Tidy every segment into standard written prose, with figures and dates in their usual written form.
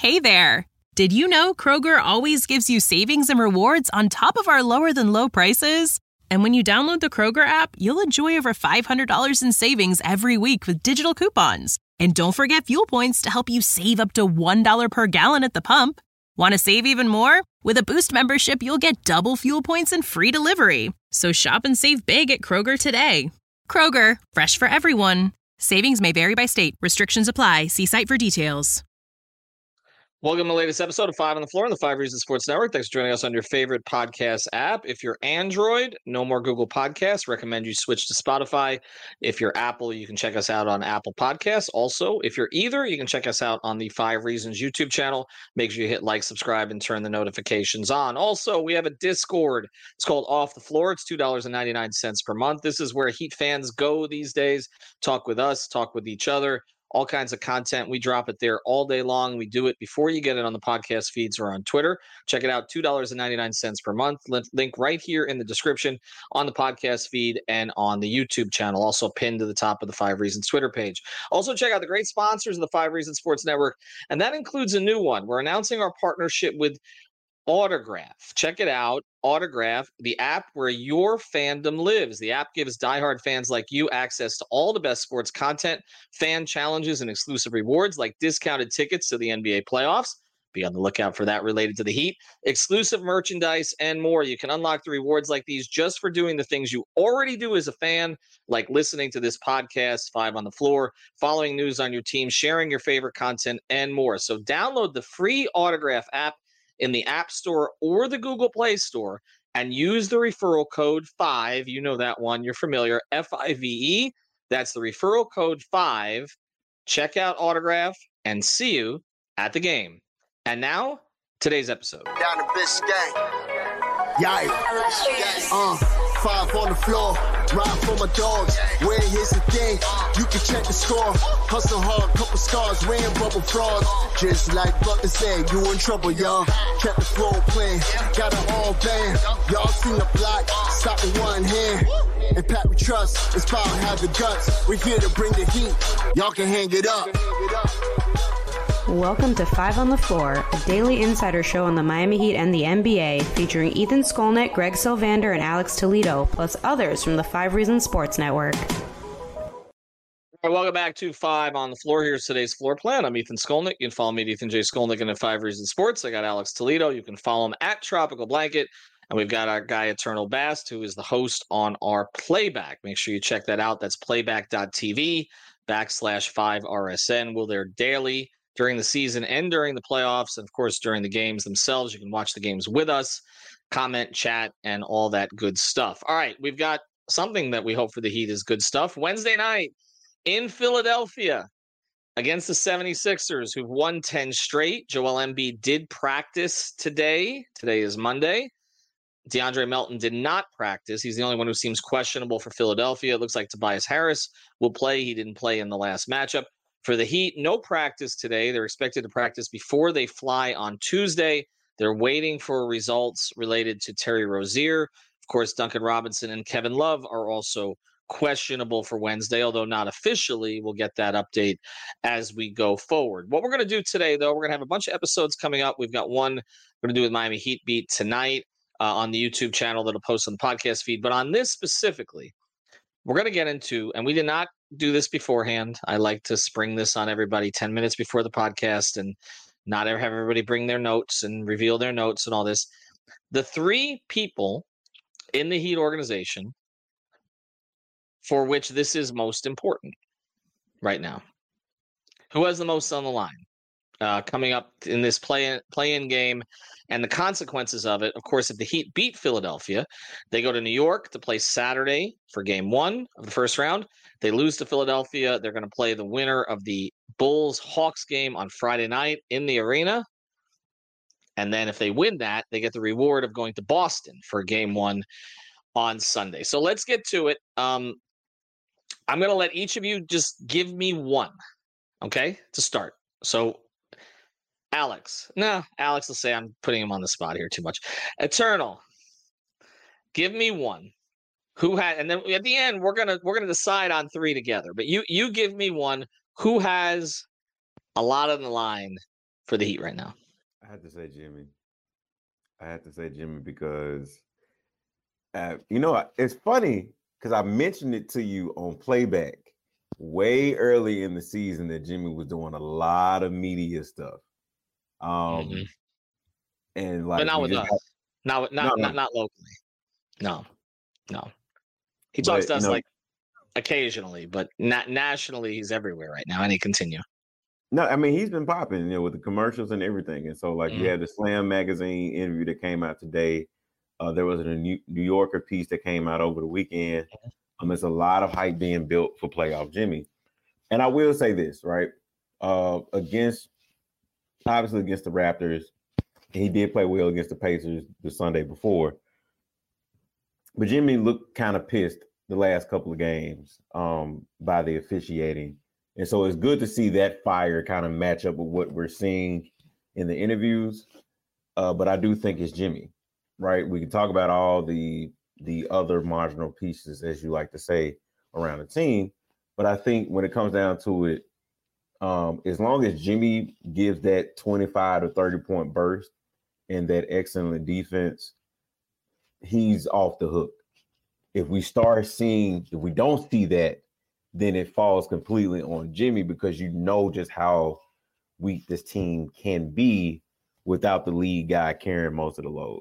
Hey there! Did you know Kroger always gives you savings and rewards on top of our lower-than-low prices? And when you download the Kroger app, you'll enjoy over $500 in savings every week with digital coupons. And don't forget fuel points to help you save up to $1 per gallon at the pump. Want to save even more? With a Boost membership, you'll get double fuel points and free delivery. So shop and save big at Kroger today. Kroger, fresh for everyone. Savings may vary by state. Restrictions apply. See site for details. Welcome to the latest episode of Five on the Floor on the Five Reasons Sports Network. Thanks for joining us on your favorite podcast app. If you're Android, no more Google Podcasts. Recommend you switch to Spotify. If you're Apple, you can check us out on Apple Podcasts. Also, if you're either, you can check us out on the Five Reasons YouTube channel. Make sure you hit like, subscribe, and turn the notifications on. Also, we have a Discord. It's called Off the Floor. It's $2.99 per month. This is where Heat fans go these days. Talk with us, talk with each other. All kinds of content. We drop it there all day long. We do it before you get it on the podcast feeds or on Twitter. Check it out, $2.99 per month. Link right here in the description on the podcast feed and on the YouTube channel, also pinned to the top of the Five Reasons Twitter page. Also, check out the great sponsors of the Five Reasons Sports Network, and that includes a new one. We're announcing our partnership with Autograph. Check it out. Autograph, the app where your fandom lives. The app gives diehard fans like you access to all the best sports content, fan challenges, and exclusive rewards like discounted tickets to the NBA playoffs. Be on the lookout for that related to the Heat. Exclusive merchandise and more. You can unlock the rewards like these just for doing the things you already do as a fan, like listening to this podcast, Five on the Floor, following news on your team, sharing your favorite content, and more. So download the free Autograph app in the App Store or the Google Play Store and use the referral code 5. You know that one. You're familiar. FIVE. That's the referral code 5. Check out Autograph and see you at the game. And now, today's episode. Down to Biscayne. Yikes. Five on the floor. Ride for my dogs. Where here's the thing. You can check the score. Hustle hard, couple scars, wearing bubble frogs. Just like Butler said, you in trouble, y'all. Kept the flow playing, got it all banned. Y'all seen the block, stop with one hand. And Pat we trust, it's power, have the guts. We're here to bring the heat. Y'all can hang it up. Welcome to Five on the Floor, a daily insider show on the Miami Heat and the NBA, featuring Ethan Skolnick, Greg Sylvander, and Alex Toledo, plus others from the Five Reasons Sports Network. All right, welcome back to Five on the Floor. Here's today's floor plan. I'm Ethan Skolnick. You can follow me at Ethan J. Skolnick and at Five Reasons Sports. I got Alex Toledo. You can follow him at Tropical Blanket. And we've got our guy, Eternal Bast, who is the host on our Playback. Make sure you check that out. That's playback.tv/5RSN. We're there daily during the season and during the playoffs, and of course during the games themselves. You can watch the games with us, comment, chat, and all that good stuff. All right, we've got something that we hope for the Heat is good stuff. Wednesday night in Philadelphia against the 76ers, who've won 10 straight. Joel Embiid did practice today. Today is Monday. DeAndre Melton did not practice. He's the only one who seems questionable for Philadelphia. It looks like Tobias Harris will play. He didn't play in the last matchup. For the Heat, no practice today. They're expected to practice before they fly on Tuesday. They're waiting for results related to Terry Rozier. Of course, Duncan Robinson and Kevin Love are also questionable for Wednesday, although not officially. We'll get that update as we go forward. What we're going to do today, though, we're going to have a bunch of episodes coming up. We've got one we're going to do with Miami Heat Beat tonight on the YouTube channel that'll post on the podcast feed. But on this specifically, we're going to get into, and we did not do this beforehand. I like to spring this on everybody 10 minutes before the podcast and not ever have everybody bring their notes and reveal their notes and all this. The three people in the Heat organization for which this is most important right now. Who has the most on the line coming up in this play-in game and the consequences of it? Of course, if the Heat beat Philadelphia, they go to New York to play Saturday for game 1 of the first round. They lose to Philadelphia. They're going to play the winner of the Bulls-Hawks game on Friday night in the arena. And then if they win that, they get the reward of going to Boston for game 1 on Sunday. So let's get to it. I'm going to let each of you just give me one, okay, to start. So Alex will say I'm putting him on the spot here too much. Eternal, give me one. Who had, and then at the end we're gonna decide on three together. But you give me one. Who has a lot on the line for the Heat right now? I had to say Jimmy. Because, it's funny because I mentioned it to you on playback way early in the season that Jimmy was doing a lot of media stuff. And like, but not with us. Not locally. No. He talks to us like occasionally, but not nationally. He's everywhere right now. And he continue. No, I mean, he's been popping, with the commercials and everything. And so, like, you had the Slam magazine interview that came out today. There was a New Yorker piece that came out over the weekend. There's a lot of hype being built for playoff Jimmy. And I will say this, right? Against the Raptors, he did play well against the Pacers the Sunday before. But Jimmy looked kind of pissed the last couple of games by the officiating. And so it's good to see that fire kind of match up with what we're seeing in the interviews. But I do think it's Jimmy, right? We can talk about all the other marginal pieces, as you like to say, around the team. But I think when it comes down to it, as long as Jimmy gives that 25 to 30 point burst and that excellent defense, he's off the hook. If we don't see that, then it falls completely on Jimmy, because just how weak this team can be without the lead guy carrying most of the load.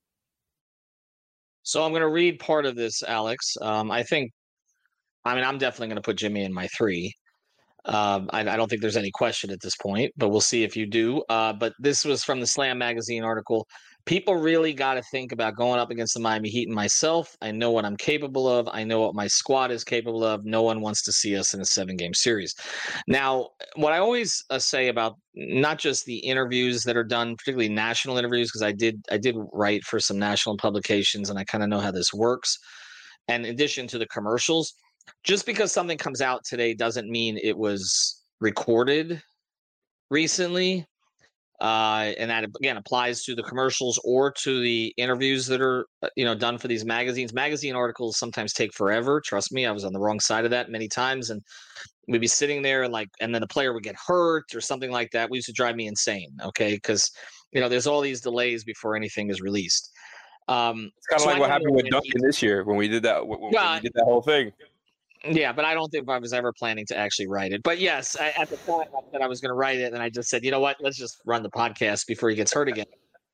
So I'm going to read part of this, Alex. I'm definitely going to put Jimmy in my 3. I don't think there's any question at this point, but we'll see if you do. But this was from the Slam magazine article. People really got to think about going up against the Miami Heat and myself. I know what I'm capable of. I know what my squad is capable of. No one wants to see us in a 7-game series. Now, what I always say about not just the interviews that are done, particularly national interviews, because I did write for some national publications and I kind of know how this works. And in addition to the commercials, just because something comes out today doesn't mean it was recorded recently. And that, again, applies to the commercials or to the interviews that are, done for these magazines. Magazine articles sometimes take forever. Trust me, I was on the wrong side of that many times. And we'd be sitting there and then the player would get hurt or something like that. It used to drive me insane. Okay. Because, there's all these delays before anything is released. It's kind of like what happened with Duncan this year when we did that, when we did that whole thing. Yeah, but I don't think I was ever planning to actually write it. But yes, at the time I said I was going to write it, and I just said, you know what, let's just run the podcast before he gets hurt again.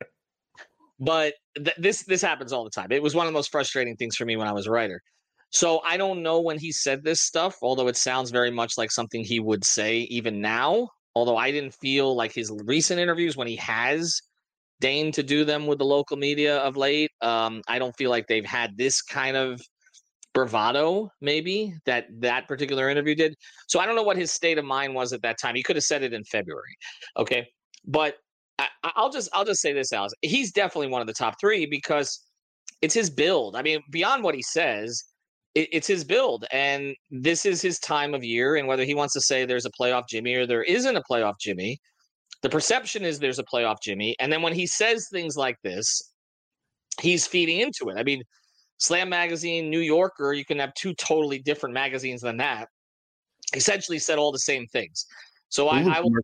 But this happens all the time. It was one of the most frustrating things for me when I was a writer. So I don't know when he said this stuff, although it sounds very much like something he would say even now. Although I didn't feel like his recent interviews, when he has deigned to do them with the local media of late, I don't feel like they've had this kind of bravado, maybe that particular interview did. So I don't know what his state of mind was at that time. He could have said it in February. Okay. But I'll just say this, Alex. He's definitely one of the top 3 because it's his build. I mean, beyond what he says, it's his build. And this is his time of year. And whether he wants to say there's a playoff Jimmy or there isn't a playoff Jimmy, the perception is there's a playoff Jimmy. And then when he says things like this, he's feeding into it. I mean, Slam magazine, New Yorker, you can have 2 totally different magazines than that, essentially said all the same things. So I will.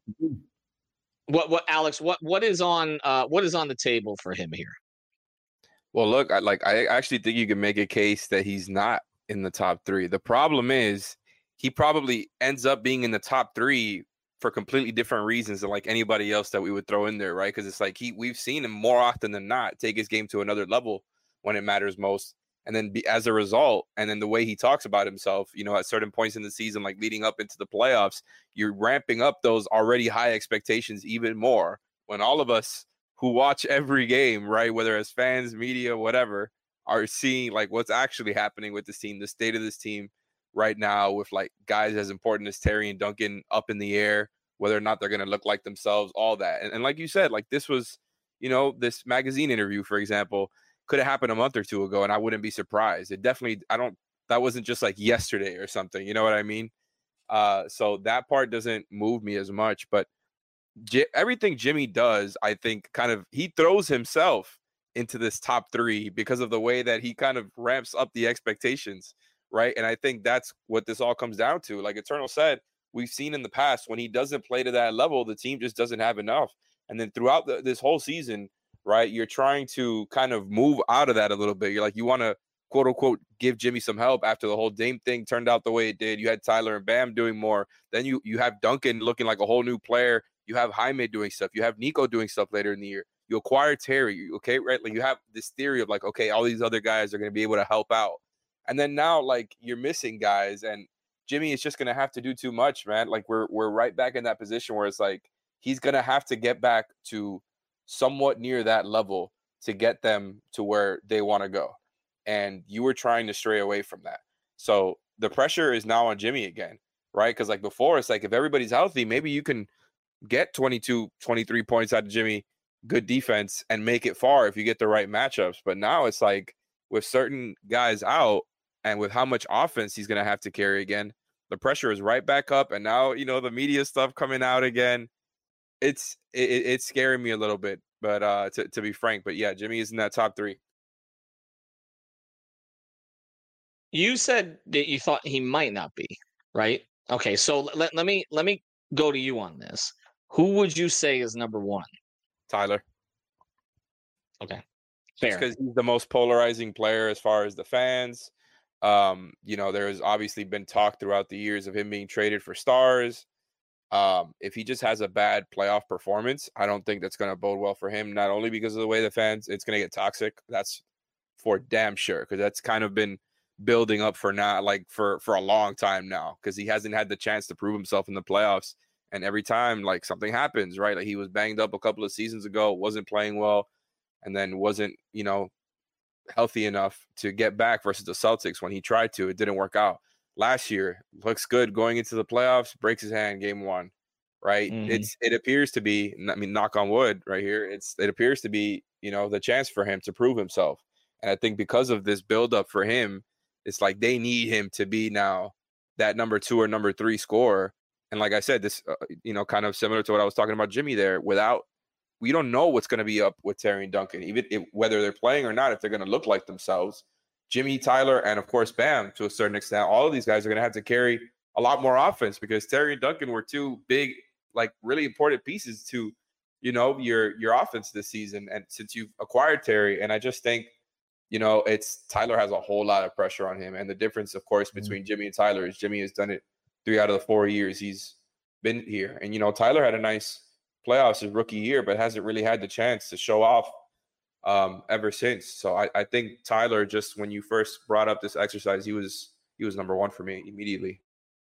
What Alex? What is on the table for him here? Well, look, I actually think you can make a case that he's not in the top 3. The problem is he probably ends up being in the top 3 for completely different reasons than like anybody else that we would throw in there, right? Because it's like we've seen him more often than not take his game to another level when it matters most. And then as a result, and then the way he talks about himself, at certain points in the season, like leading up into the playoffs, you're ramping up those already high expectations even more when all of us who watch every game, right, whether as fans, media, whatever, are seeing like what's actually happening with this team, the state of this team right now with like guys as important as Terry and Duncan up in the air, whether or not they're going to look like themselves, all that. And like you said, like this was, this magazine interview, for example, could have happened a month or 2 ago, and I wouldn't be surprised. It definitely, that wasn't just like yesterday or something. You know what I mean? So that part doesn't move me as much, but everything Jimmy does, I think he throws himself into this top 3 because of the way that he kind of ramps up the expectations. Right. And I think that's what this all comes down to. Like Eternal said, we've seen in the past, when he doesn't play to that level, the team just doesn't have enough. And then throughout this whole season, right, you're trying to kind of move out of that a little bit. You're like, you want to, quote unquote, give Jimmy some help after the whole Dame thing turned out the way it did. You had Tyler and Bam doing more. Then you have Duncan looking like a whole new player. You have Jaime doing stuff. You have Nico doing stuff later in the year. You acquire Terry, okay, right? Like, you have this theory of like, okay, all these other guys are going to be able to help out. And then now, like, you're missing guys, and Jimmy is just going to have to do too much, man. Like, we're right back in that position where it's like he's going to have to get back to somewhat near that level to get them to where they want to go. And you were trying to stray away from that. So the pressure is now on Jimmy again, right? Because like before, it's like if everybody's healthy, maybe you can get 22, 23 points out of Jimmy, good defense, and make it far if you get the right matchups. But now it's like with certain guys out and with how much offense he's going to have to carry again, the pressure is right back up. And now, you know, the media stuff coming out again, it's scaring me a little bit, but to be frank. But yeah, Jimmy is in that top 3. You said that you thought he might not be, right? Okay, so let me go to you on this. Who would you say is number 1? Tyler. Okay, fair. Because he's the most polarizing player as far as the fans. You know, there's obviously been talk throughout the years of him being traded for stars. If he just has a bad playoff performance, I don't think that's going to bode well for him. Not only because of the way the fans, it's going to get toxic. That's for damn sure, because that's kind of been building up for now, like for a long time now, because he hasn't had the chance to prove himself in the playoffs. And every time, like, something happens, right? Like, he was banged up a couple of seasons ago, wasn't playing well, and then wasn't, you know, healthy enough to get back versus the Celtics when he tried to. It didn't work out. Last year, looks good going into the playoffs, breaks his hand game 1, right? Mm-hmm. It appears to be, I mean, knock on wood right here, it appears to be, you know, the chance for him to prove himself. And I think because of this buildup for him, it's like they need him to be now that number 2 or number 3 scorer. And like I said, this, you know, kind of similar to what I was talking about Jimmy there, we don't know what's going to be up with Terry and Duncan, even whether they're playing or not, if they're going to look like themselves. Jimmy, Tyler, and of course, Bam, to a certain extent, all of these guys are going to have to carry a lot more offense because Terry and Duncan were 2 big, like, really important pieces to, you know, your offense this season. And since you've acquired Terry, and I just think, you know, Tyler has a whole lot of pressure on him. And the difference, of course, between Jimmy and Tyler is Jimmy has done it 3 out of the 4 years he's been here. And, you know, Tyler had a nice playoffs his rookie year, but hasn't really had the chance to show off ever since. So I think Tyler, just when you first brought up this exercise, he was number 1 for me immediately.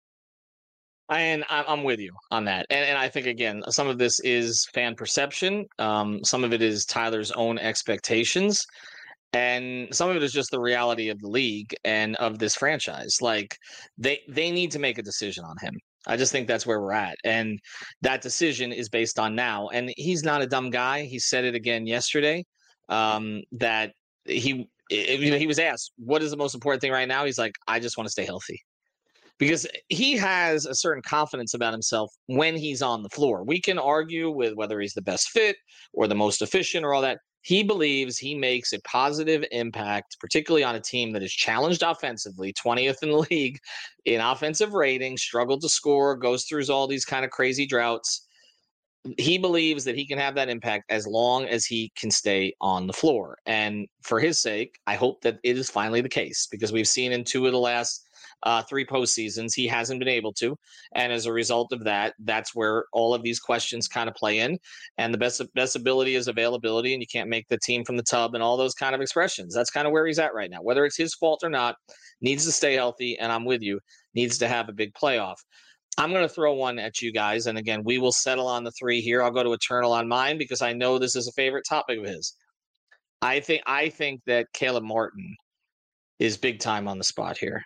And I'm with you on that. And I think, again, some of this is fan perception. Some of it is Tyler's own expectations. And some of it is just the reality of the league and of this franchise. Like, they need to make a decision on him. I just think that's where we're at. And that decision is based on now. And he's not a dumb guy. He said it again yesterday, that he was asked, what is the most important thing right now? He's like, I just want to stay healthy. Because he has a certain confidence about himself when he's on the floor. We can argue with whether he's the best fit or the most efficient or all that. He believes he makes a positive impact, particularly on a team that is challenged offensively, 20th in the league in offensive rating, struggled to score, goes through all these kind of crazy droughts. He believes that he can have that impact as long as he can stay on the floor. And for his sake, I hope that it is finally the case, because we've seen in 2 of the last 3 postseasons, he hasn't been able to. And as a result of that, that's where all of these questions kind of play in. And the best ability is availability, and you can't make the team from the tub and all those kind of expressions. That's kind of where he's at right now. Whether it's his fault or not, needs to stay healthy, and I'm with you, needs to have a big playoff. I'm going to throw one at you guys, and again, we will settle on the 3 here. I'll go to Eternal on mine because I know this is a favorite topic of his. I think that Caleb Martin is big time on the spot here.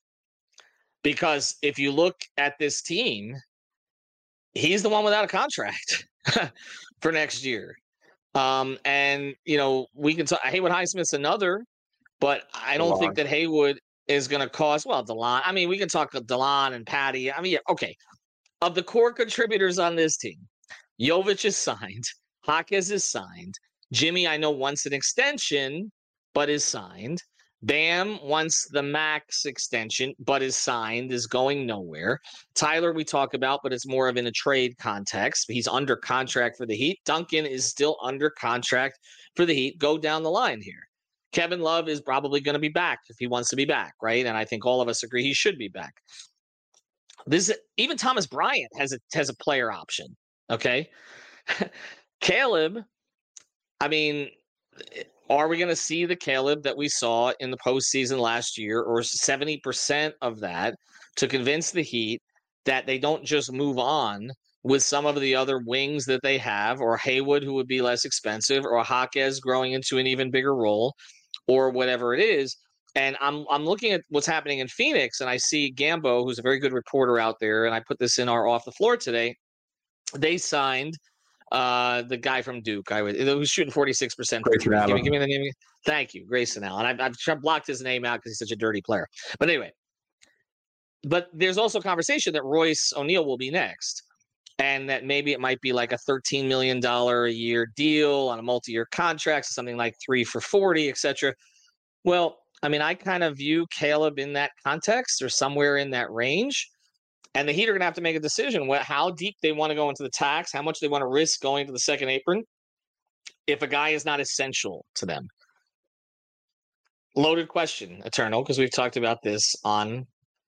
Because if you look at this team, he's the one without a contract for next year. And, you know, we can talk. Haywood Highsmith's another, but I don't think that Haywood is going to cost, well, DeLon. I mean, we can talk DeLon and Patty. I mean, yeah, okay. Of the core contributors on this team, Jovic is signed. Jaquez is signed. Jimmy, I know, wants an extension, but is signed. Bam wants the max extension, but is signed, is going nowhere. Tyler, we talk about, but it's more of in a trade context. He's under contract for the Heat. Duncan is still under contract for the Heat. Go down the line here. Kevin Love is probably going to be back if he wants to be back, right? And I think all of us agree he should be back. Even Thomas Bryant has a player option. Okay, Caleb. I mean, are we going to see the Caleb that we saw in the postseason last year, or 70% of that, to convince the Heat that they don't just move on with some of the other wings that they have, or Haywood, who would be less expensive, or Jaquez growing into an even bigger role, or whatever it is? And I'm looking at what's happening in Phoenix, and I see Gambo, who's a very good reporter out there, and I put this in our Off the Floor today. They signed the guy from Duke. It was shooting 46%. Give me the name. Thank you, Grayson Allen. I've blocked his name out because he's such a dirty player. But anyway, there's also conversation that Royce O'Neal will be next, and that maybe it might be like a $13 million a year deal on a multi-year contract, something like 3 for $40, etc. Well, I mean, I kind of view Caleb in that context or somewhere in that range. And the Heat are going to have to make a decision how deep they want to go into the tax, how much they want to risk going to the second apron if a guy is not essential to them. Loaded question, Eternal, because we've talked about this on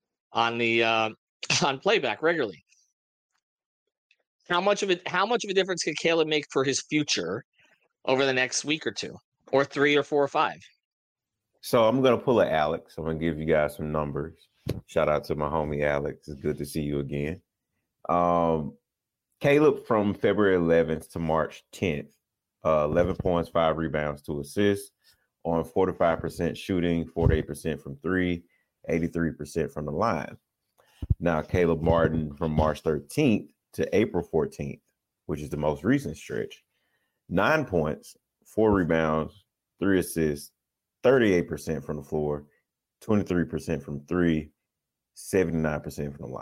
playback regularly. How much of a difference could Caleb make for his future over the next week or two, or 3 or 4 or 5? So I'm going to pull a Alex. I'm going to give you guys some numbers. Shout out to my homie Alex. It's good to see you again. Caleb from February 11th to March 10th, 11 points, 5 rebounds, 2 assists, on 45% shooting, 48% from 3, 83% from the line. Now, Caleb Martin from March 13th to April 14th, which is the most recent stretch, 9 points, 4 rebounds, 3 assists, 38% from the floor, 23% from 3, 79% from the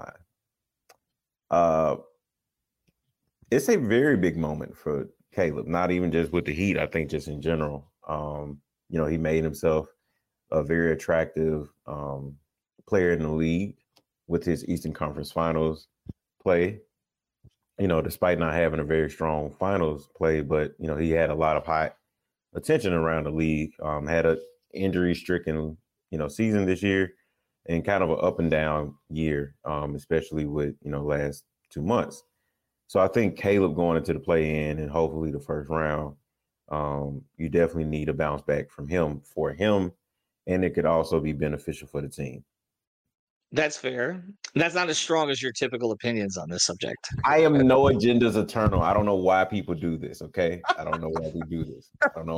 line. It's a very big moment for Caleb, not even just with the Heat, I think just in general. He made himself a very attractive player in the league with his Eastern Conference Finals play. Despite not having a very strong finals play, but, he had a lot of high attention around the league, had a injury-stricken, season this year, and kind of an up and down year, especially with, last 2 months. So I think Caleb going into the play-in and hopefully the first round, you definitely need a bounce back from him for him, and it could also be beneficial for the team. That's fair. That's not as strong as your typical opinions on this subject. I am no agendas eternal. I don't know why people do this, okay? I don't know why we do this.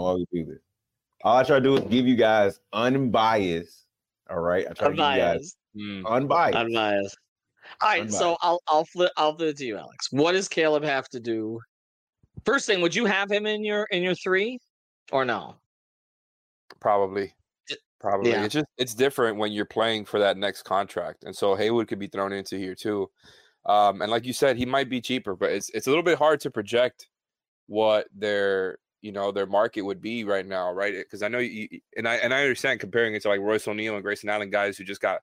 All I try to do is give you guys unbiased, all right? I try to give you guys unbiased. All right, so I'll flip it to you, Alex. What does Caleb have to do? First thing, would you have him in your 3 or no? Probably. Yeah. It's different when you're playing for that next contract, and so Haywood could be thrown into here too. And like you said, he might be cheaper, but it's a little bit hard to project what their market would be right now, right? Because I know I understand comparing it to like Royce O'Neal and Grayson Allen, guys who just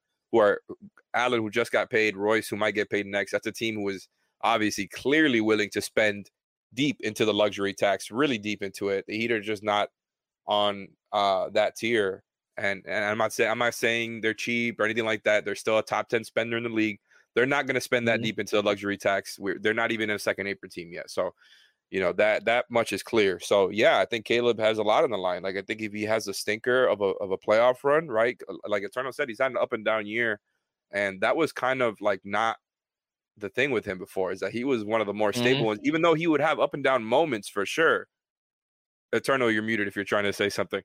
got paid, Royce who might get paid next. That's a team who was obviously clearly willing to spend deep into the luxury tax, really deep into it. The Heat are just not on that tier. And I'm not saying they're cheap or anything like that. They're still a top 10 spender in the league. They're not going to spend that deep into the luxury tax. They're not even in a second apron team yet. So, that much is clear. So, yeah, I think Caleb has a lot on the line. Like, I think if he has a stinker of a playoff run, right? Like Eternal said, he's had an up and down year. And that was kind of like not the thing with him before, is that he was one of the more stable ones, even though he would have up and down moments for sure. Eternal, you're muted if you're trying to say something.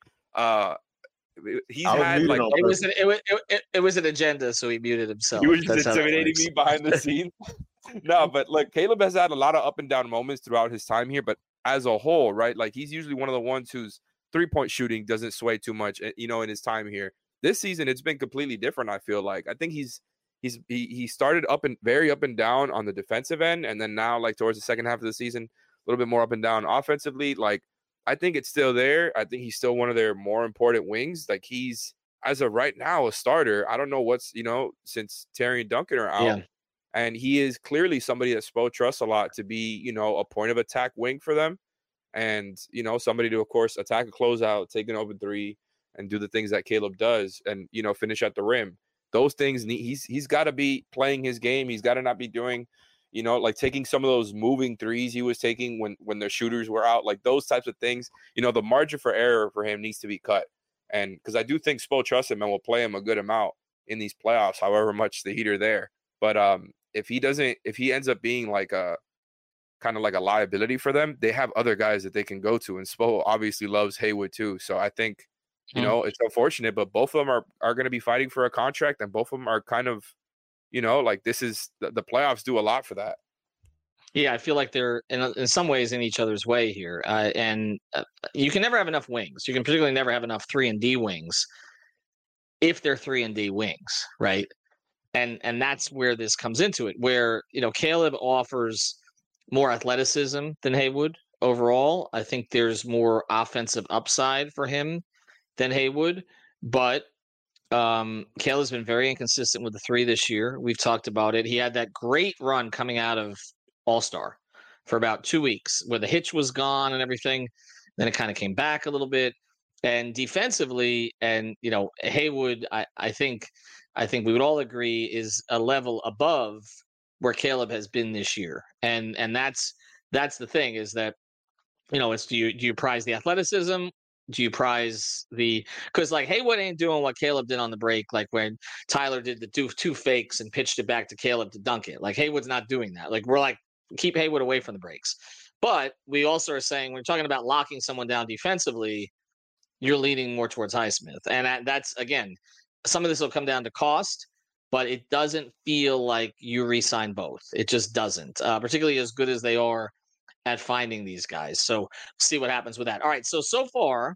He's had like it was an agenda, so he muted himself. He was just intimidating me behind the scenes. No, but look, Caleb has had a lot of up and down moments throughout his time here, but as a whole, right? Like he's usually one of the ones whose 3-point shooting doesn't sway too much, in his time here. This season, it's been completely different. I feel like I think he started very up and down on the defensive end, and then now like towards the second half of the season, a little bit more up and down offensively. Like I think it's still there. I think he's still one of their more important wings. Like he's as of right now, a starter. I don't know what's, since Terry and Duncan are out. Yeah. And he is clearly somebody that Spo trusts a lot to be, a point of attack wing for them. And, somebody to, of course, attack a closeout, take an open three, and do the things that Caleb does and, finish at the rim. Those things, he's got to be playing his game. He's got to not be doing, like taking some of those moving threes he was taking when the shooters were out. Like those types of things, the margin for error for him needs to be cut. And because I do think Spo trusts him and will play him a good amount in these playoffs, however much the Heat are there. But if he ends up being like a kind of like a liability for them, they have other guys that they can go to. And Spo obviously loves Haywood too. So I think, it's unfortunate, but both of them are going to be fighting for a contract, and both of them are kind of, like this is the playoffs do a lot for that. Yeah, I feel like they're in some ways in each other's way here. And you can never have enough wings. You can particularly never have enough 3-and-D wings if they're 3-and-D wings, right? And that's where this comes into it, where, Caleb offers more athleticism than Haywood overall. I think there's more offensive upside for him than Haywood, but Caleb's been very inconsistent with the three this year. We've talked about it. He had that great run coming out of All-Star for about 2 weeks where the hitch was gone and everything. Then it kind of came back a little bit. And defensively, and, Haywood, I think we would all agree is a level above where Caleb has been this year. And that's the thing is that, it's do you prize the athleticism? Do you prize because like Haywood ain't doing what Caleb did on the break, like when Tyler did the two fakes and pitched it back to Caleb to dunk it. Like Haywood's not doing that. Like we're like, keep Haywood away from the breaks. But we also are saying when we're talking about locking someone down defensively, you're leaning more towards Highsmith. And that's, again, some of this will come down to cost, but it doesn't feel like you re-sign both. It just doesn't, particularly as good as they are at finding these guys. So see what happens with that. All right. So far,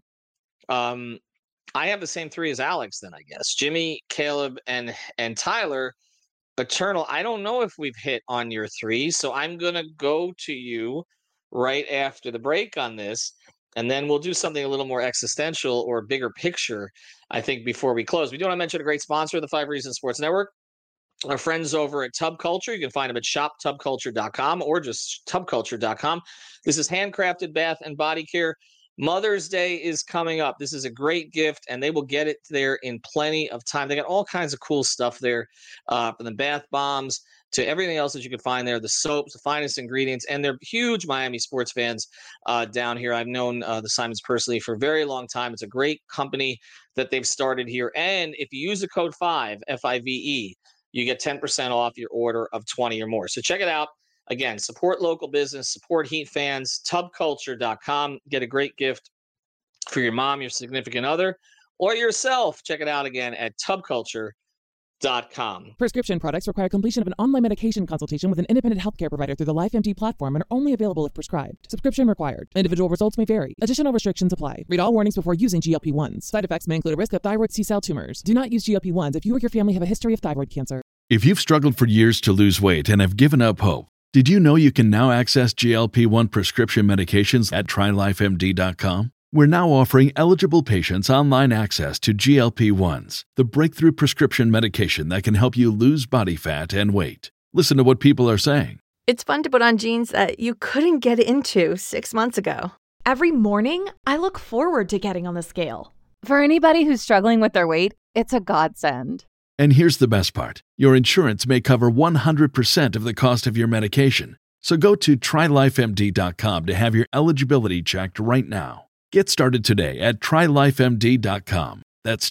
I have the same three as Alex then, I guess. Jimmy, Caleb, and Tyler. Eternal, I don't know if we've hit on your three, so I'm going to go to you right after the break on this, and then we'll do something a little more existential or bigger picture, I think, before we close. We do want to mention a great sponsor of the 5 Reasons Sports Network, our friends over at Tub Culture. You can find them at shoptubculture.com or just tubculture.com. This is handcrafted bath and body care. Mother's Day is coming up. This is a great gift, and they will get it there in plenty of time. They got all kinds of cool stuff there, from the bath bombs to everything else that you can find there, the soaps, the finest ingredients, and they're huge Miami sports fans down here. I've known the Simons personally for a very long time. It's a great company that they've started here, and if you use the code 5, F-I-V-E, you get 10% off your order of 20 or more. So check it out. Again, support local business, support Heat fans, tubculture.com. Get a great gift for your mom, your significant other, or yourself. Check it out again at tubculture.com. Prescription products require completion of an online medication consultation with an independent healthcare provider through the LifeMD platform and are only available if prescribed. Subscription required. Individual results may vary. Additional restrictions apply. Read all warnings before using GLP-1s. Side effects may include a risk of thyroid C-cell tumors. Do not use GLP-1s if you or your family have a history of thyroid cancer. If you've struggled for years to lose weight and have given up hope, did you know you can now access GLP-1 prescription medications at TryLifeMD.com? We're now offering eligible patients online access to GLP-1s, the breakthrough prescription medication that can help you lose body fat and weight. Listen to what people are saying. It's fun to put on jeans that you couldn't get into 6 months ago. Every morning, I look forward to getting on the scale. For anybody who's struggling with their weight, it's a godsend. And here's the best part. Your insurance may cover 100% of the cost of your medication. So go to TryLifeMD.com to have your eligibility checked right now. Get started today at TryLifeMD.com. That's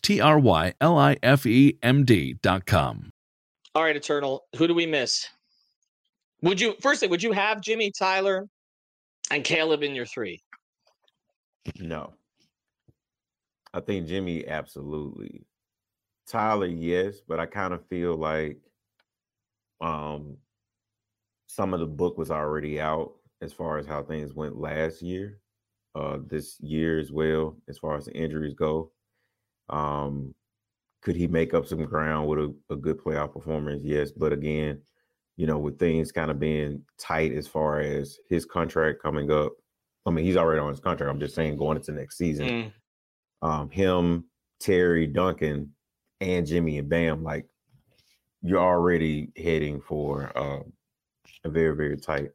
TryLifeMD.com. All right, Eternal, who do we miss? Would you have Jimmy, Tyler, and Caleb in your three? No. I think Jimmy, absolutely. Tyler, yes, but I kind of feel like some of the book was already out as far as how things went last year, this year as well, as far as the injuries go. Could he make up some ground with a good playoff performance? Yes, but again, with things kind of being tight as far as his contract coming up, I mean, he's already on his contract. I'm just saying going into next season, him Terry, Duncan, and Jimmy and Bam, like you're already heading for a very, very tight,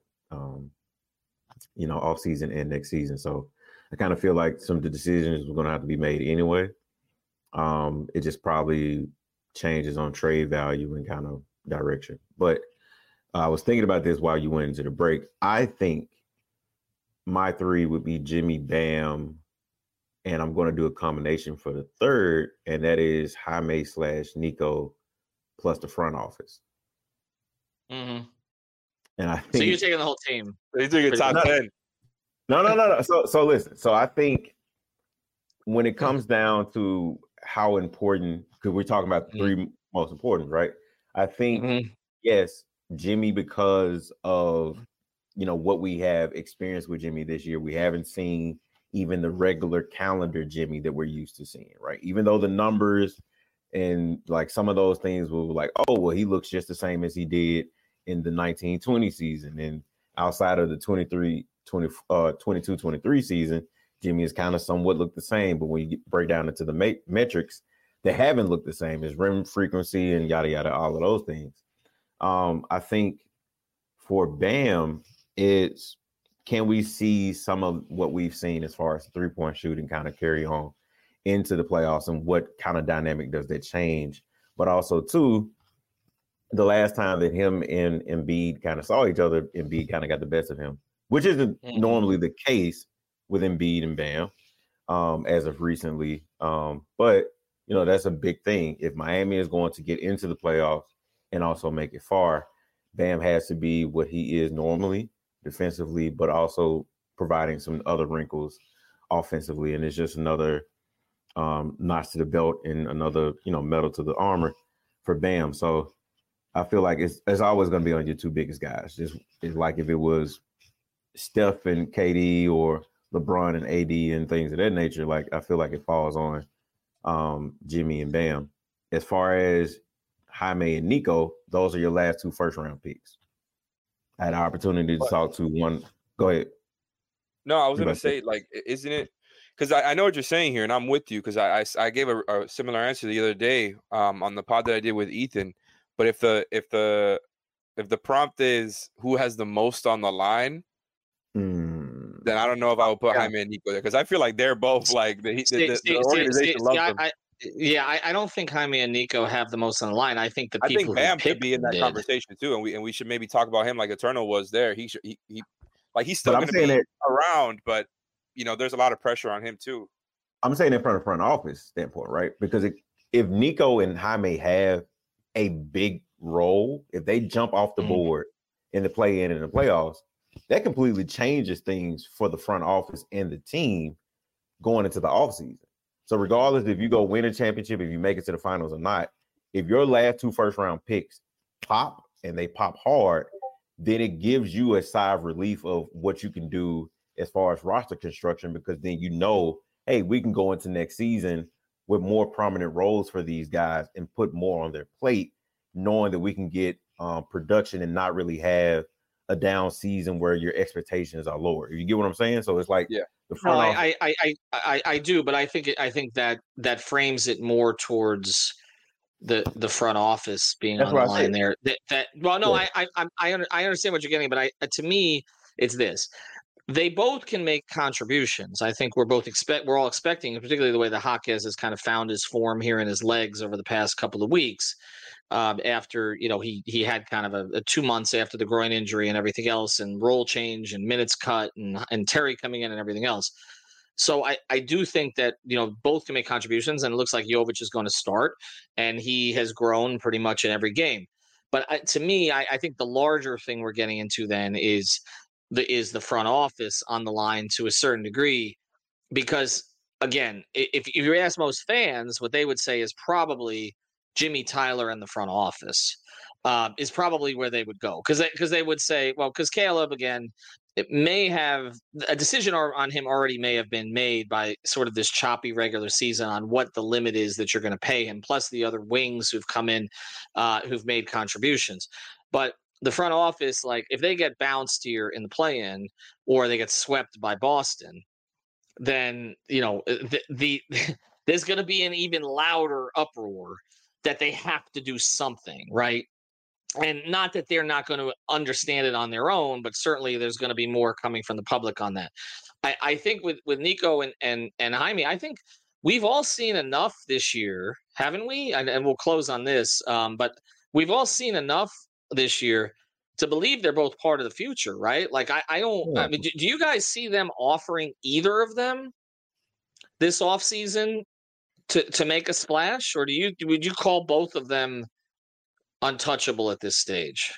off season and next season. So I kind of feel like some of the decisions were going to have to be made anyway. It just probably changes on trade value and kind of direction. But I was thinking about this while you went into the break. I think my three would be Jimmy, Bam, and I'm going to do a combination for the third, and that is Jaime / Nico plus the front office. Mm-hmm. And I think so you're taking the whole team. You're taking top 10. No. So listen. So I think when it comes down to how important, because we're talking about the three most important, right? I think yes, Jimmy, because of what we have experienced with Jimmy this year, we haven't seen even the regular calendar Jimmy that we're used to seeing, right? Even though the numbers and like some of those things were like, oh, well, he looks just the same as he did in the 1920 season. And outside of the 22-23 season, Jimmy has kind of somewhat looked the same. But when you break down into the metrics, they haven't looked the same as rim frequency and yada, yada, all of those things. I think for Bam, it's can we see some of what we've seen as far as three-point shooting kind of carry on into the playoffs, and what kind of dynamic does that change? But also, too, the last time that him and Embiid kind of saw each other, Embiid kind of got the best of him, which isn't normally the case with Embiid and Bam as of recently. But, that's a big thing. If Miami is going to get into the playoffs and also make it far, Bam has to be what he is normally defensively, but also providing some other wrinkles offensively. And it's just another notch to the belt and another, metal to the armor for Bam. So I feel like it's always going to be on your two biggest guys. It's like if it was Steph and KD or LeBron and AD and things of that nature, like I feel like it falls on Jimmy and Bam. As far as Jaime and Nico, those are your last two first-round picks. I had an opportunity to talk to one. Go ahead. No, I was going to say, like, isn't it? Because I know what you're saying here, and I'm with you, because I gave a similar answer the other day on the pod that I did with Ethan. But if the prompt is who has the most on the line, then I don't know if I would put Jaime and Nico there, because I feel like they're both like the organization loves them. I don't think Jaime and Nico have the most on the line. I think I think Bam could be in that conversation too, and we should maybe talk about him like Eternal was there. He's still going to be around, but there's a lot of pressure on him too. I'm saying it from a front office standpoint, right? Because if Nico and Jaime have a big role, if they jump off the board in the play-in and the playoffs, that completely changes things for the front office and the team going into the offseason. So regardless if you go win a championship, if you make it to the finals or not, if your last two first-round picks pop and they pop hard, then it gives you a sigh of relief of what you can do as far as roster construction, because then hey, we can go into next season with more prominent roles for these guys and put more on their plate, knowing that we can get production and not really have a down season where your expectations are lower. You get what I'm saying? So it's like, the front office. I do, but I think that frames it more towards the front office being on the line there. I understand what you're getting, but to me, it's this. They both can make contributions. I think we're all expecting, particularly the way the Jaquez has kind of found his form here in his legs over the past couple of weeks. After he had kind of a 2 months after the groin injury and everything else, and role change and minutes cut and Terry coming in and everything else. So I do think that both can make contributions, and it looks like Jovic is going to start, and he has grown pretty much in every game. But to me, I think the larger thing we're getting into then is the front office on the line to a certain degree, because again, if you ask most fans, what they would say is probably Jimmy, Tyler, and the front office is probably where they would go, because they would say, well, because Caleb, again, it may have a decision on him already may have been made by sort of this choppy regular season on what the limit is that you're going to pay him, plus the other wings who've come in who've made contributions. But the front office, like if they get bounced here in the play-in or they get swept by Boston, then there's going to be an even louder uproar that they have to do something, right? And not that they're not going to understand it on their own, but certainly there's going to be more coming from the public on that. I think with Nico and Jaime, I think we've all seen enough this year, haven't we? And we'll close on this, but we've all seen enough this year to believe they're both part of the future, right? Like I don't. I mean, do you guys see them offering either of them this offseason to make a splash, or would you call both of them untouchable at this stage?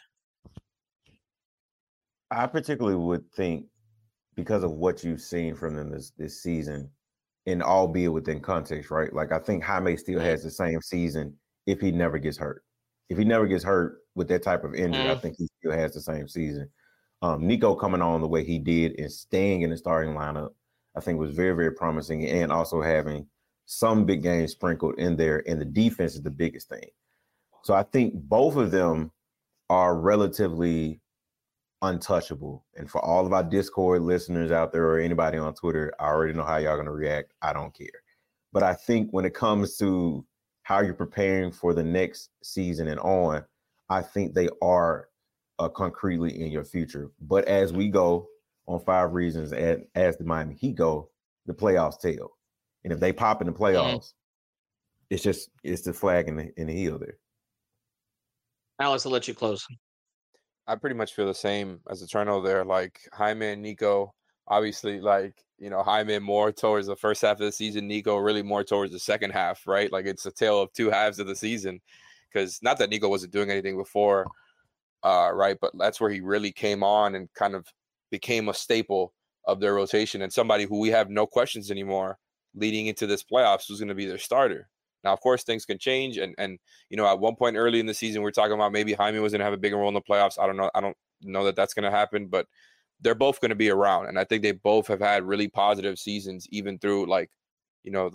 I particularly would think, because of what you've seen from them this season, and albeit within context, right? Like I think Jaime still has the same season if he never gets hurt. If he never gets hurt with that type of injury, I think he still has the same season. Nico coming on the way he did and staying in the starting lineup, I think was very, very promising, and also having some big games sprinkled in there, and the defense is the biggest thing. So I think both of them are relatively untouchable. And for all of our Discord listeners out there or anybody on Twitter, I already know how y'all going to react. I don't care. But I think when it comes to how you're preparing for the next season and on, I think they are concretely in your future. But as we go on 5 reasons, as the Miami Heat go, the playoffs tell. And if they pop in the playoffs, it's the flag in the heel there. Alex, I'll let you close. I pretty much feel the same as Eternal there. Like Jaime and Nico, obviously, like, you know, Jaime more towards the first half of the season, Nico really more towards the second half, right? Like it's a tale of 2 halves of the season, because not that Nico wasn't doing anything before, right? But that's where he really came on and kind of became a staple of their rotation, and somebody who we have no questions anymore leading into this playoffs who's going to be their starter. Now, of course, things can change. And you know, at one point early in the season, we were talking about maybe Jaime was going to have a bigger role in the playoffs. I don't know that that's going to happen, but they're both going to be around. And I think they both have had really positive seasons, even through, like, you know,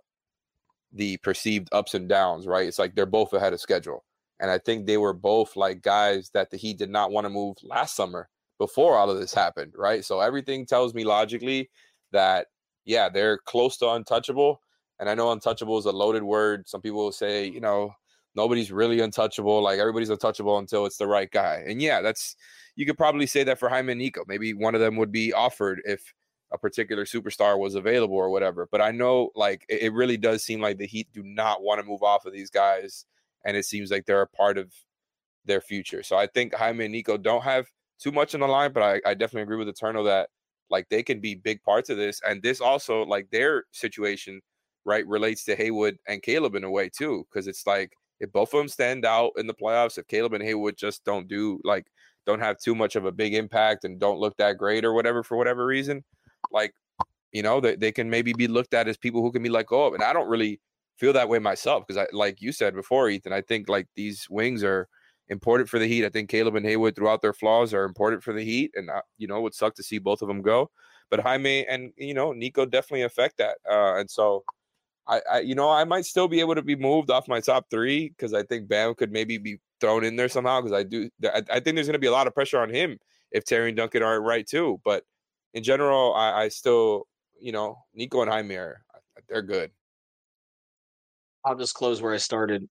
the perceived ups and downs, right? It's like they're both ahead of schedule. And I think they were both like guys that the Heat did not want to move last summer before all of this happened, right? So everything tells me logically that, yeah, they're close to untouchable. And I know untouchable is a loaded word. Some people will say, you know, nobody's really untouchable. Like everybody's untouchable until it's the right guy. And yeah, you could probably say that for Jaime and Nico. Maybe one of them would be offered if a particular superstar was available or whatever. But I know, like, it really does seem like the Heat do not want to move off of these guys. And it seems like they're a part of their future. So I think Jaime and Nico don't have too much on the line, but I definitely agree with Eternal that, like, they can be big parts of this. And this also, like, their situation, right, relates to Haywood and Caleb in a way too, because it's like if both of them stand out in the playoffs, if Caleb and Haywood just don't have too much of a big impact and don't look that great or whatever for whatever reason, like, you know, they can maybe be looked at as people who can be let go of. And I don't really feel that way myself, because I, like you said before, Ethan, I think like these wings are important for the Heat. I think Caleb and Haywood, throughout their flaws, are important for the Heat, and you know, it would suck to see both of them go. But Jaime and, you know, Nico definitely affect that, and so. I might still be able to be moved off my top 3, because I think Bam could maybe be thrown in there somehow, because I think there's going to be a lot of pressure on him if Terry and Duncan aren't right too. But in general, I still, you know, Nico and Jaime they're good. I'll just close where I started.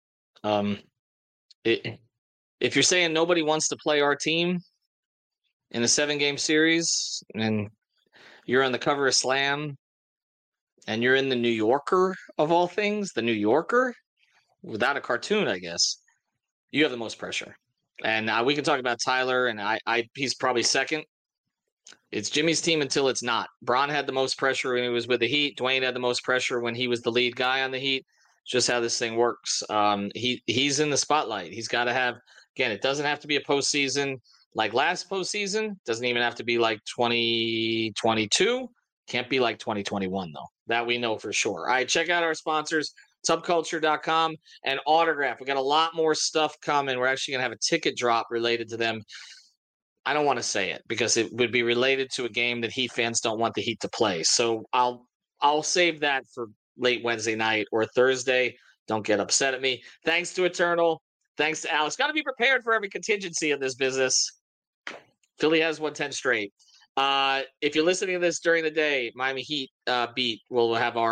If you're saying nobody wants to play our team in a 7-game series, and you're on the cover of Slam, and you're in the New Yorker of all things, the New Yorker, without a cartoon, I guess, you have the most pressure. And we can talk about Tyler, and he's probably second. It's Jimmy's team until it's not. Bron had the most pressure when he was with the Heat. Dwayne had the most pressure when he was the lead guy on the Heat. It's just how this thing works. He's in the spotlight. He's got to have, again, it doesn't have to be a postseason like last postseason. Doesn't even have to be like 2022. Can't be like 2021, though. That we know for sure. All right, check out our sponsors, subculture.com and Autograph. We got a lot more stuff coming. We're actually going to have a ticket drop related to them. I don't want to say it because it would be related to a game that Heat fans don't want the Heat to play. So I'll save that for late Wednesday night or Thursday. Don't get upset at me. Thanks to Eternal. Thanks to Alex. Got to be prepared for every contingency in this business. Philly has won 10 straight. If you're listening to this during the day, Miami Heat beat, we'll have our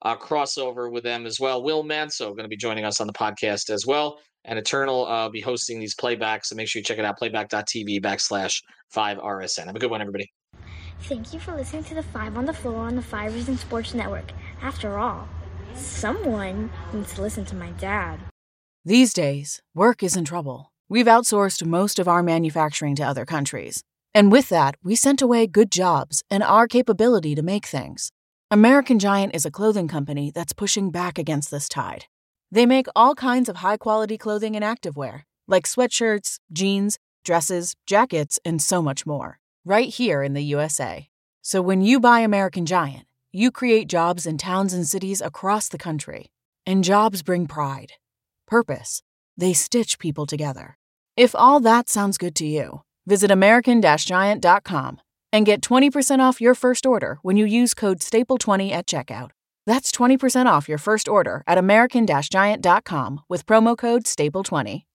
crossover with them as well. Will Manso going to be joining us on the podcast as well. And Eternal be hosting these playbacks. So make sure you check it out, playback.tv/5RSN. Have a good one, everybody. Thank you for listening to the 5 on the Floor on the 5 Reasons Sports Network. After all, someone needs to listen to my dad. These days, work is in trouble. We've outsourced most of our manufacturing to other countries. And with that, we sent away good jobs and our capability to make things. American Giant is a clothing company that's pushing back against this tide. They make all kinds of high-quality clothing and activewear, like sweatshirts, jeans, dresses, jackets, and so much more, right here in the USA. So when you buy American Giant, you create jobs in towns and cities across the country. And jobs bring pride, purpose. They stitch people together. If all that sounds good to you, visit American-Giant.com and get 20% off your first order when you use code STAPLE20 at checkout. That's 20% off your first order at American-Giant.com with promo code STAPLE20.